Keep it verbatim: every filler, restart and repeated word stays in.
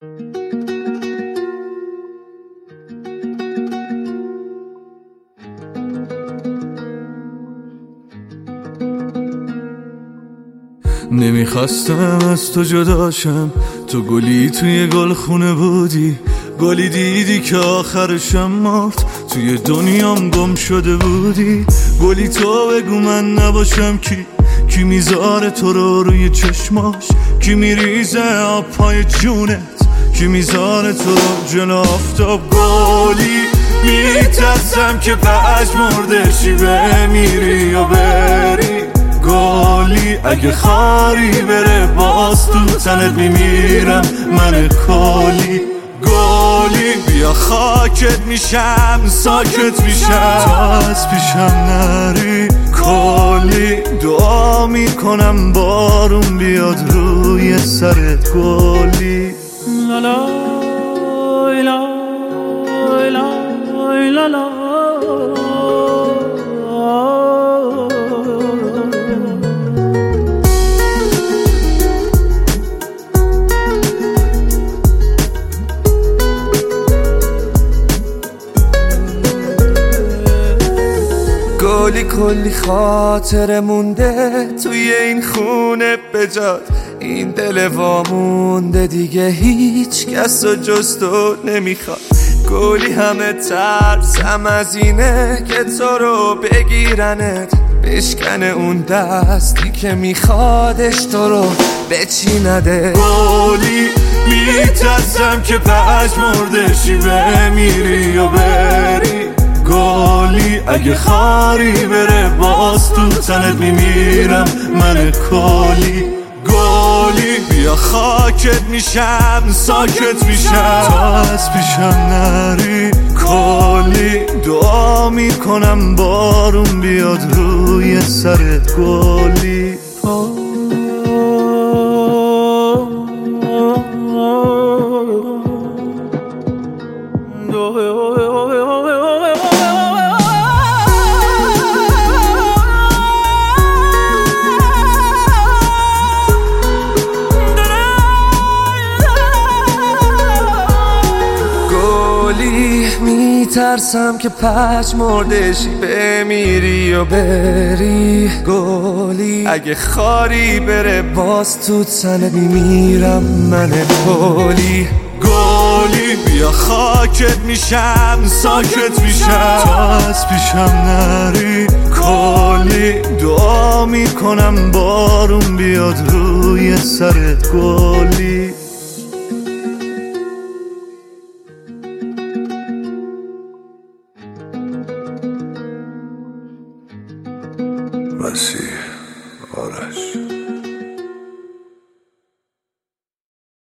نمیخواستم از تو جداشم، تو گلی توی گل خونه بودی، گلی دیدی که آخرشم مرد، توی دنیام گم شده بودی. گلی تو بگو من نباشم کی، کی میذاره تو رو روی چشماش، کی میریزه آب پای جونت، کی میذاره تو رو جلو آفتاب. گلی میترسم که پژمردشی بمیری یا بری، گلی اگه خاری بره باز تو تنت میمیرم من کلی. گلی بیا خاکت میشم ساکت میشم تا از پیشم نری. کلی دعا میکنم بارون بیاد روی سرت گلی. لالا لا لا لا لا گلی کلی خاطر مونده توی این خونه بجاد، این دل وامونده دیگه هیچ کس و جز تو نمیخواد. گلی همه ترسم از اینه که تو رو بگیرنت، بشکنه اون دستی که میخوادش تو رو بچینده. گلی میترسم که پژمردشی بمیری یا بری، گلی اگه خاری بره باز تو تنت میمیرم من کلی. گلی بیا خاکت میشم ساکت میشم تا از پیشم نری. کلی دعا میکنم بارون بیاد روی سرت گلی. میترسم که پژمردشی بمیری و بری، گلی اگه خاری بره باز تو تنت میمیرم من کلی. گلی بیا خاکت میشم ساکت میشم تا از پیشم نری. کلی دعا میکنم بارون بیاد روی سرت گلی. مسیح آرش